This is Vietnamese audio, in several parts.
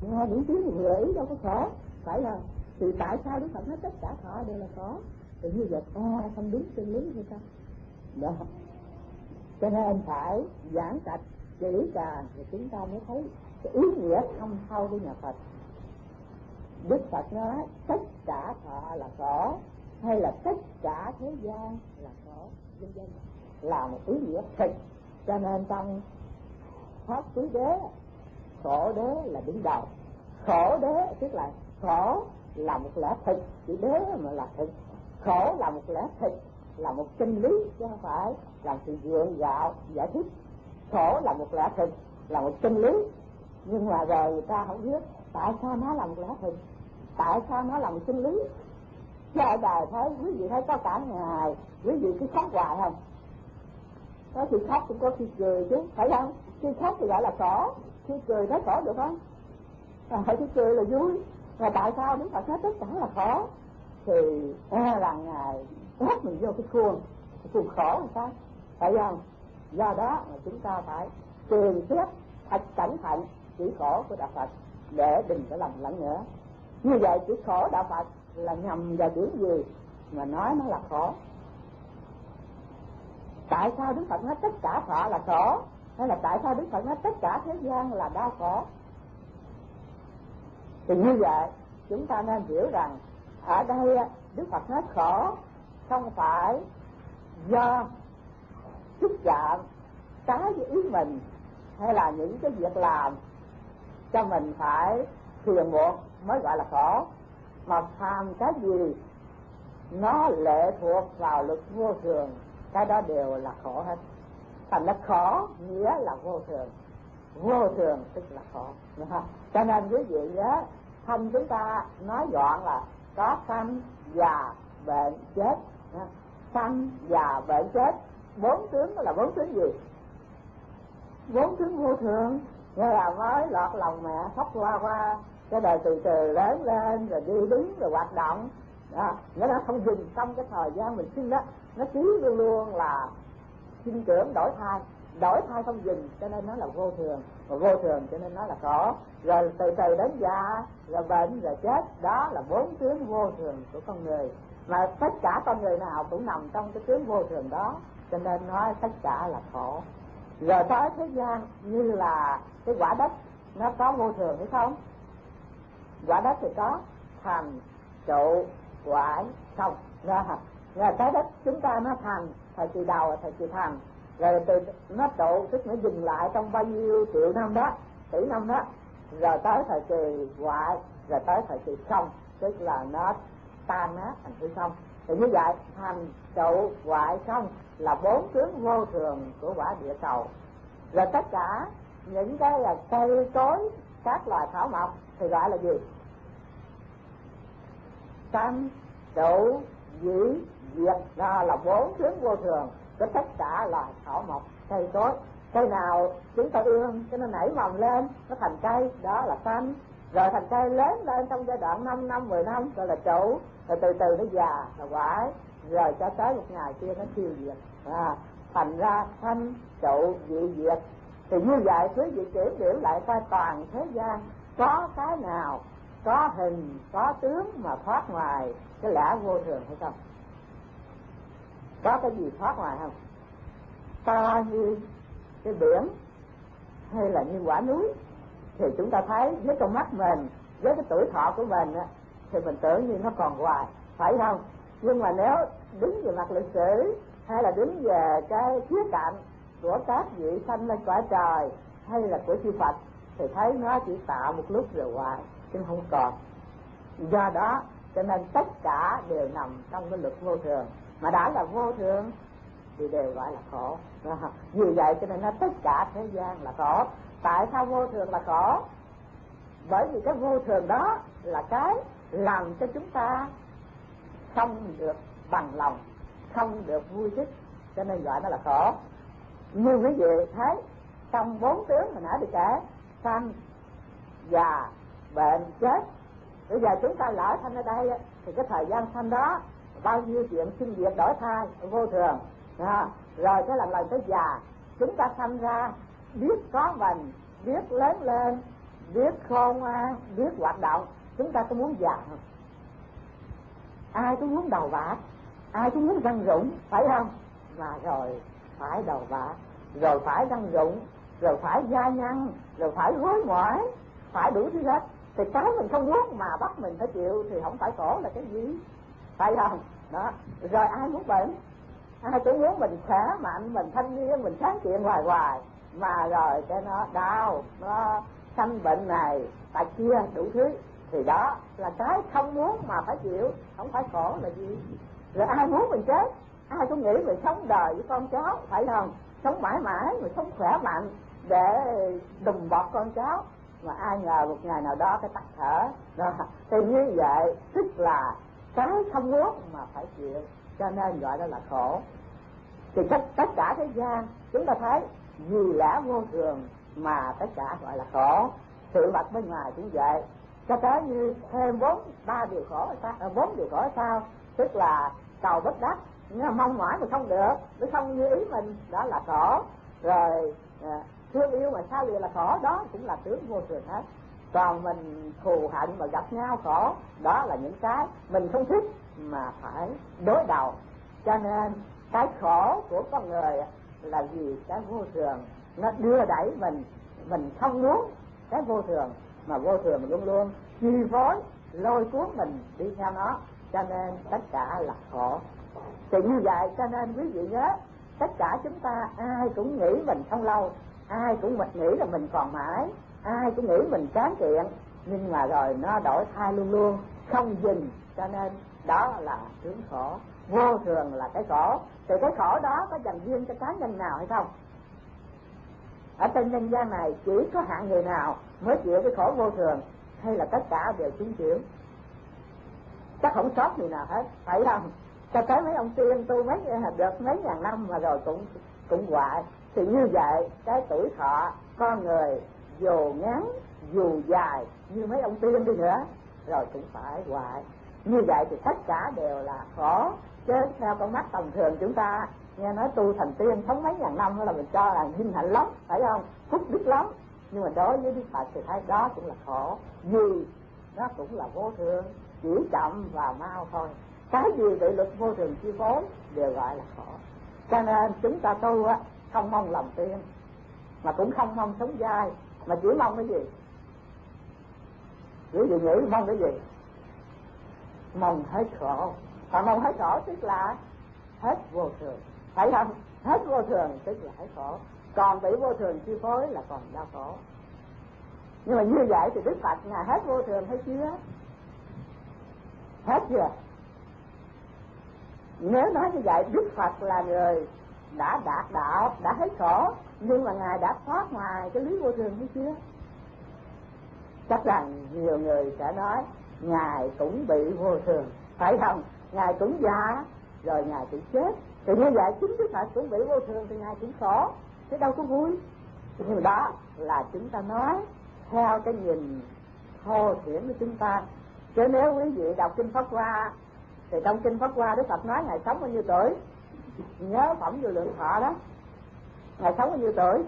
nghe những tiếng người ý đâu có khổ, phải không? Thì tại sao Đức Phật nói tất cả thọ đều là khổ? Thì như vậy không đúng chân lý hay sao? Đó. Cho nên phải giảng trạch kỹ càng thì chúng ta mới thấy cái ý nghĩa thâm sâu của nhà Phật. Đức Phật nói tất cả thọ là khổ, hay là tất cả thế gian là khổ, vân vân, là một ý nghĩa thực. Cho nên trong Pháp Quý Đế, khổ đế là đứng đầu. Khổ đế tức là khổ là một lẽ thực, chỉ đế mà là thực. Khổ là một lẽ thực, là một chân lý, chứ không phải là sự gượng gạo giải thích. Khổ là một lẽ thực, là một chân lý, nhưng mà rồi người ta không biết tại sao nó là một lẽ thực, tại sao nó là một chân lý. Chứ ở đời thấy, quý vị thấy có cả ngày quý vị cứ khóc hoài không? Có khi khóc cũng có khi cười chứ, phải không? Khi khóc thì gọi là khổ, khi cười thấy khổ được không? Khi cười là vui. Mà tại sao Đức Phật nói tất cả là khổ? Thì là Ngài ép mình vô cái khuôn khổ làm sao? Phải không? Do đó mà chúng ta phải tìm xét thật cẩn thận chỉ khổ của Đạo Phật để đừng có lầm lẫn nữa. Như vậy chỉ khổ Đạo Phật là nhằm vào điểm gì mà nói nó là khổ? Tại sao Đức Phật nói tất cả thọ là khổ? Hay là tại sao Đức Phật nói tất cả thế gian là đau khổ? Thì như vậy chúng ta nên hiểu rằng ở đây Đức Phật nói khổ không phải do xúc chạm trái với ý mình, hay là những cái việc làm cho mình phải phiền muộn mới gọi là khổ, mà phàm cái gì nó lệ thuộc vào luật vô thường, cái đó đều là khổ hết. Thành là khổ nghĩa là vô thường, vô thường tức là khổ. Cho nên quý vị nhớ, thân chúng ta nói gọn là có sanh già bệnh chết. Sanh già bệnh chết, bốn tướng là bốn tướng gì? Bốn tướng vô thường. Nghe là mới lọt lòng mẹ khóc qua cái đời từ từ lớn lên rồi đi đứng rồi hoạt động đó, nó không dừng trong cái thời gian mình sinh đó, nó cứ luôn luôn là sinh trưởng đổi thai không dừng, cho nên nó là vô thường, và vô thường cho nên nó là khổ. Rồi từ từ đến già, rồi bệnh, rồi chết, đó là bốn tướng vô thường của con người, mà tất cả con người nào cũng nằm trong cái tướng vô thường đó, cho nên nói tất cả là khổ. Rồi tới thế gian như là cái quả đất, nó có vô thường hay không? Quả đất thì có thành, trụ, hoại, không. Rồi cái đất chúng ta nó thành thời kỳ đầu, thời kỳ thành, rồi từ nó trụ tức nó dừng lại trong bao nhiêu triệu năm đó, tỷ năm đó, rồi tới thời kỳ hoại, rồi tới thời kỳ không, tức là nó tan nát thành hư không. Thì như vậy thành, trụ, hoại, không là bốn tướng vô thường của quả địa cầu. Rồi tất cả những cái là cây cối, các loài thảo mộc thì gọi là gì? Sanh, trụ, dĩ, diệt, đó là bốn tướng vô thường của tất cả loài thảo mộc, cây cối. Cây nào chúng ta ươm cho nó nảy mầm lên, nó thành cây, đó là sanh. Rồi thành cây lớn lên trong giai đoạn 5 năm, 10 năm gọi là trụ, rồi từ từ nó già, là hoại, rồi cho tới một ngày kia nó tiêu diệt. Thành ra sanh, trụ, dị, diệt. Thì như vậy quý vị kiểm điểm lại coi toàn thế gian có cái nào có hình, có tướng mà thoát ngoài cái lẽ vô thường hay không? Có cái gì thoát ngoài không? To như cái biển hay là như quả núi thì chúng ta thấy với con mắt mình, với cái tuổi thọ của mình thì mình tưởng như nó còn hoài, phải không? Nhưng mà nếu đứng về mặt lịch sử hay là đứng về cái khía cạnh của các vị sanh lên cõi trời hay là của chư Phật thì thấy nó chỉ tạo một lúc rồi hoài chứ không còn. Do đó cho nên tất cả đều nằm trong cái luật vô thường, mà đã là vô thường thì đều gọi là khổ. Vì vậy cho nên nó tất cả thế gian là khổ. Tại sao vô thường là khổ? Bởi vì cái vô thường đó là cái làm cho chúng ta không được bằng lòng, không được vui thích, cho nên gọi nó là khổ. Như quý vị thấy trong bốn tướng hồi nãy được kể, sanh, già, bệnh, chết. Bây giờ chúng ta lỡ sanh ở đây thì cái thời gian sanh đó bao nhiêu chuyện sinh diệt đổi thai vô thường. Rồi cái lần tới già, chúng ta sanh ra biết có mình, biết lớn lên, biết khôn ngoan, biết hoạt động. Chúng ta có muốn già không? Ai cũng muốn đầu bạc, ai cũng muốn răng rụng, phải không? Mà rồi phải đầu bạc, rồi phải răng rụng, rồi phải da nhăn, rồi phải gối mỏi, phải đủ thứ hết. Thì cái mình không muốn mà bắt mình phải chịu thì không phải khổ là cái gì, phải không? Đó. Rồi ai muốn bệnh? Ai cũng muốn mình khỏe mạnh, mình thanh niên, mình sáng kiện hoài hoài. Mà rồi cái nó đau, nó sanh bệnh này, tại kia đủ thứ. Thì đó là cái không muốn mà phải chịu, không phải khổ là gì. Rồi ai muốn mình chết? Ai cũng nghĩ mình sống đời với con cháu, phải không? Sống mãi mãi, mình sống khỏe mạnh để đùm bọc con cháu. Mà ai ngờ một ngày nào đó cái tắt thở đó. Thì như vậy tức là cái không muốn mà phải chịu, cho nên gọi đó là khổ. Thì tất cả thế gian chúng ta thấy vì lẽ vô thường mà tất cả gọi là khổ. Sự vật bên ngoài cũng vậy, cho tới như thêm 4 điều khổ là sao? Tức là cầu bất đắc, mong mỏi mà không được, nó không như ý mình, đó là khổ. Rồi thương yêu mà sao vậy là khổ, đó cũng là tướng vô thường hết. Còn mình thù hận mà gặp nhau khổ, đó là những cái mình không thích mà phải đối đầu. Cho nên cái khổ của con người là vì cái vô thường nó đưa đẩy mình không muốn cái vô thường, mà vô thường luôn luôn chi phối lôi cuốn mình đi theo nó, cho nên tất cả là khổ. Thì như vậy cho nên quý vị nhớ, tất cả chúng ta ai cũng nghĩ mình không lâu, ai cũng nghĩ là mình còn mãi, ai cũng nghĩ mình tráng kiện, nhưng mà rồi nó đổi thay luôn luôn không dừng, cho nên đó là tướng khổ. Vô thường là cái khổ. Thì cái khổ đó có dành riêng cho cá nhân nào hay không? Ở trên nhân gian này chỉ có hạng người nào mới chịu cái khổ vô thường, hay là tất cả đều chúng chịu? Chắc không sót người nào hết, phải không? Cho tới mấy ông tiên tu được mấy ngàn năm mà rồi cũng hoại. Thì như vậy cái tuổi thọ con người dù ngắn dù dài như mấy ông tiên đi nữa rồi cũng phải hoại. Như vậy thì tất cả đều là khổ. Chứ theo con mắt tầm thường chúng ta nghe nói tu thành tiên sống mấy ngàn năm là mình cho là vinh hạnh lắm, phải không? Phúc đức lắm. Nhưng mà đối với Đức Phật thì thấy đó cũng là khổ, vì nó cũng là vô thường, chỉ chậm và mau thôi. Cái gì bị luật vô thường chi phối đều gọi là khổ. Cho nên chúng ta tu á, không mong làm tiên, mà cũng không mong sống dai, mà chỉ mong cái gì? Quý vị nghĩ mong cái gì? Mong hết khổ. Và mong hết khổ tức là hết vô thường, phải không? Hết vô thường tức là hết khổ. Còn bị vô thường chi phối là còn đau khổ. Nhưng mà như vậy thì Đức Phật Ngài hết vô thường hay chưa? Hết chưa? Nếu nói như vậy, Đức Phật là người đã đạt đạo, đã hết khổ, nhưng mà Ngài đã thoát ngoài cái lý vô thường hay chưa? Chắc rằng nhiều người sẽ nói Ngài cũng bị vô thường, phải không? Ngài cũng già, rồi Ngài cũng chết. Thì như vậy chính Đức Phật cũng bị vô thường thì Ngài cũng khổ, chứ đâu có vui. Nhưng đó là chúng ta nói theo cái nhìn thô thiển của chúng ta. Chứ nếu quý vị đọc kinh Pháp Hoa thì trong kinh Pháp Hoa Đức Phật nói Ngài sống bao nhiêu tuổi? Nhớ phẩm Vô Lượng Thọ đó, Ngài sống bao nhiêu tuổi?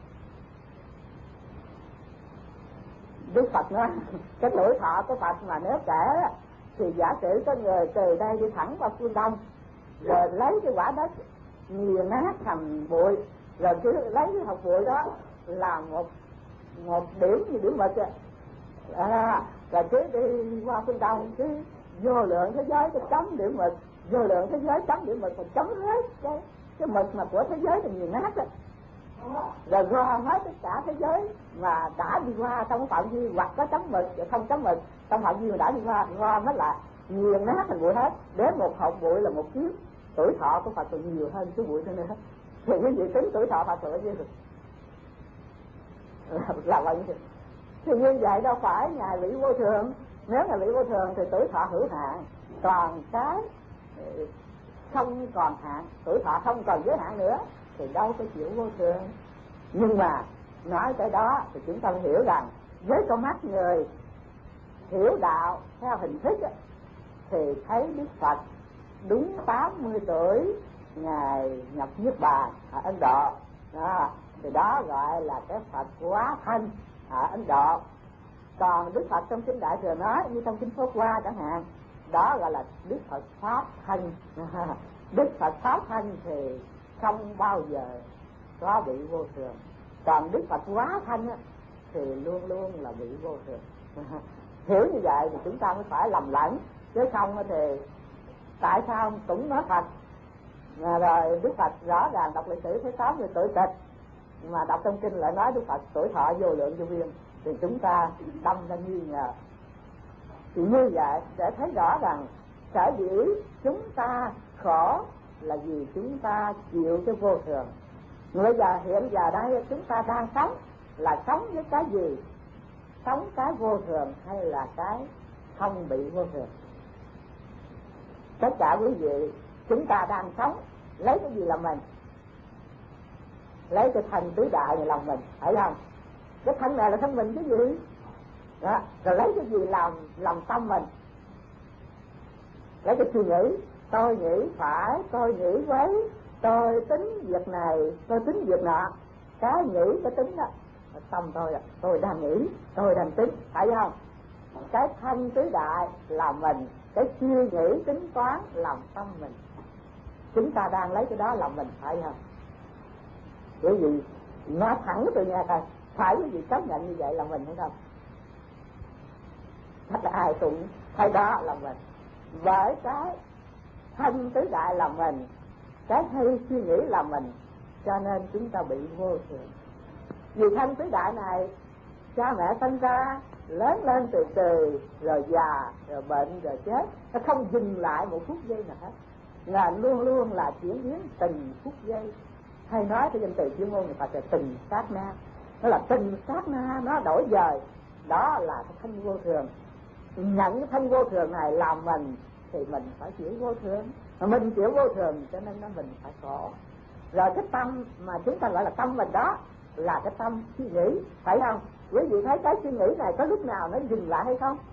Đức Phật nói cái tuổi thọ của Phật mà nếu kể thì giả sử có người từ đây đi thẳng qua phương Đông, rồi lấy cái quả đất nghiền nát thành bụi, rồi cứ lấy cái hột bụi đó làm một điểm như điểm mực rồi cứ đi qua phương Đông, cứ vô lượng thế giới cái chấm điểm mực, vô lượng thế giới chấm điểm mực, mà chấm hết cái mực mà của thế giới thì nghiền nát đó. Rồi gom hết tất cả thế giới mà đã đi qua trong phạm vi hoặc có chấm mực và không chấm mực trong phạm vi mà đã đi qua, gom hết là nghiền nát thành bụi hết. Để một hột bụi là một kiếp. Tuổi thọ của Phật còn nhiều hơn số bụi nữa. Thì quý vị tính tuổi thọ Phật là bao nhiêu rồi? Là bao nhiêu? Thì như vậy đâu phải Ngài bị vô thường. Nếu Ngài bị vô thường thì tuổi thọ hữu hạn, còn cái không còn hạn, tuổi thọ không còn giới hạn nữa thì đâu có chịu vô thường. Nhưng mà nói tới đó thì chúng ta phải hiểu rằng với con mắt người hiểu đạo theo hình thức ấy, thì thấy Đức Phật đúng 80 tuổi Ngài nhập Niết Bàn ở Ấn Độ đó, thì đó gọi là cái Phật hóa thân ở Ấn Độ. Còn Đức Phật trong kinh Đại Thừa nói, như trong kinh Pháp Hoa chẳng hạn, đó gọi là Đức Phật pháp thân. Đức Phật pháp thân thì không bao giờ có bị vô thường. Còn Đức Phật hóa thân thì luôn luôn là bị vô thường. Hiểu như vậy thì chúng ta mới phải lầm lẫn, chứ không thì tại sao cũng nói Phật rồi Đức Phật rõ ràng đọc lịch sử thấy 80 tuổi tịch, mà đọc trong kinh lại nói Đức Phật tuổi thọ vô lượng vô biên, thì chúng ta đâm ra nghi ngờ. Thì như vậy để thấy rõ rằng sở dĩ chúng ta khổ là vì chúng ta chịu cái vô thường. Bây giờ hiện giờ đây chúng ta đang sống là sống với cái gì? Sống cái vô thường hay là cái không bị vô thường? Tất cả quý vị, chúng ta đang sống lấy cái gì làm mình? Lấy cái thân tứ đại này làm mình, phải không? Cái thân này là thân mình cái gì? Đó. Rồi lấy cái gì làm tâm mình? Lấy cái suy nghĩ, tôi nghĩ phải, tôi nghĩ với, tôi tính việc này, tôi tính việc nọ. Cái nghĩ, cái tính đó tâm tôi đang nghĩ, tôi đang tính, phải không? Cái thân tứ đại là mình, cái suy nghĩ tính toán làm tâm mình. Chúng ta đang lấy cái đó làm mình, phải không? Bởi vì nói thẳng tôi nghe coi, phải quý vị chấp nhận như vậy là mình hay không? Thật là ai cũng thấy đó là mình. Bởi cái thân tứ đại là mình, cái hay suy nghĩ là mình, cho nên chúng ta bị vô thường. Vì thân tứ đại này cha mẹ sinh ra lớn lên từ từ, rồi già, rồi bệnh, rồi chết, nó không dừng lại một phút giây nào hết, là luôn luôn là chuyển biến từng phút giây. Hay nói theo danh từ chuyên môn người ta là từng sát na, nó là từng sát na nó đổi dời. Đó là cái thân vô thường. Nhận cái thân vô thường này làm mình thì mình phải chịu vô thường, mà mình chịu vô thường cho nên mình phải khổ. Rồi cái tâm mà chúng ta gọi là tâm mình đó là cái tâm suy nghĩ, phải không? Quý vị thấy cái suy nghĩ này có lúc nào nó dừng lại hay không?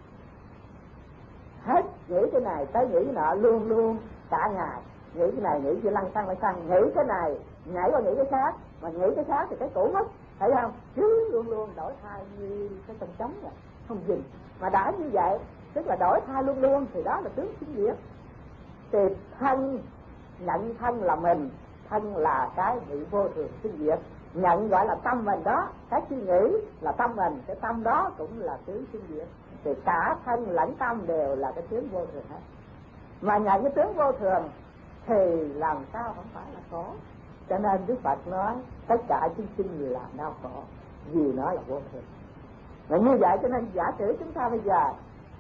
Hết nghĩ cái này tới nghĩ cái nọ, luôn luôn cả ngày nghĩ cái này, nghĩ cái lăng xăng, nghĩ cái này nhảy qua nghĩ cái khác, mà nghĩ cái khác thì cái cũ mất, thấy không? Chứ luôn luôn đổi thay như cái tầng trống này, không dừng. Mà đã như vậy tức là đổi thay luôn luôn, thì đó là tướng sinh diệt. Thì thân, nhận thân là mình, thân là cái bị vô thường sinh diệt. Nhận gọi là tâm mình đó, cái suy nghĩ là tâm mình, cái tâm đó cũng là tướng sinh diệt. Thì cả thân lẫn tâm đều là cái tướng vô thường hết. Mà nhận cái tướng vô thường thì làm sao không phải là khổ. Cho nên Đức Phật nói tất cả chúng sinh là đau khổ vì nó là vô thường. Và như vậy cho nên giả sử chúng ta bây giờ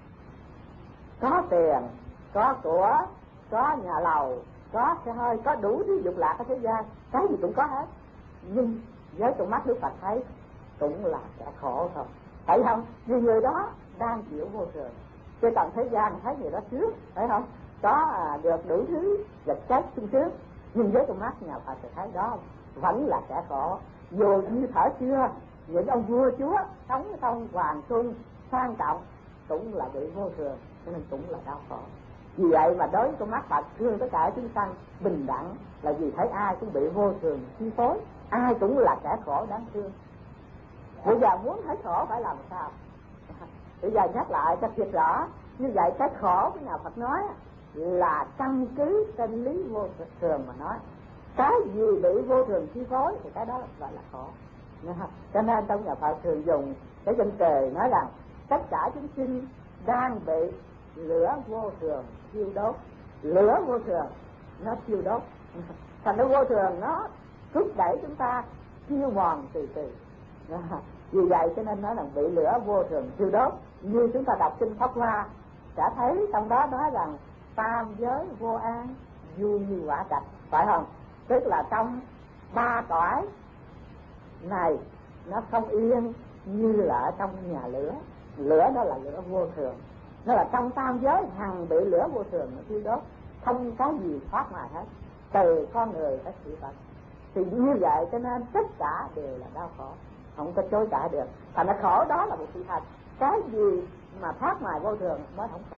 có tiền, có của, có nhà lầu, có xe hơi, có đủ thứ dục lạc ở thế gian, cái gì cũng có hết, nhưng với con mắt Đức Phật thấy cũng là kẻ khổ thôi, phải không? Vì người đó đang chịu vô thường. Chứ còn thế gian thấy người đó trước, phải không? Có được đủ thứ vật chất sung sướng, nhưng với con mắt nhà Phật thì thấy đó vẫn là kẻ khổ. Dù như thở xưa những ông vua chúa sống trong hoàng xuân sang trọng cũng là bị vô thường, cho nên cũng là đau khổ. Vì vậy mà đối với con mắt Phật thương tất cả chúng sanh bình đẳng, là vì thấy ai cũng bị vô thường chi phối, ai cũng là kẻ khổ đáng thương. Bây giờ muốn thấy khổ phải làm sao? Bây giờ nhắc lại cho thiệt rõ. Như vậy cái khổ của nhà Phật nói là căn cứ chân lý vô thường mà nói. Cái gì bị vô thường chi phối thì cái đó gọi là khổ. Cho nên trong nhà Phật thường dùng cái danh từ nói rằng tất cả chúng sinh đang bị lửa vô thường thiêu đốt. Lửa vô thường nó thiêu đốt, thành nó vô thường nó thúc đẩy chúng ta thiêu mòn từ từ. Vì vậy cho nên nói là bị lửa vô thường thiêu đốt. Như chúng ta đọc kinh Pháp Hoa sẽ thấy trong đó nói rằng tam giới vô an vui như quả trạch, phải không? Tức là trong ba cõi này nó không yên như là ở trong nhà lửa. Lửa đó là lửa vô thường, nó là trong tam giới hằng bị lửa vô thường nó thiêu đốt, không có gì thoát ngoài hết, từ con người tới sự vật. Thì như vậy cho nên tất cả đều là đau khổ, không có chối cãi được. Thành ra khổ đó là một sự thật. Cái gì mà thoát ngoài vô thường mới không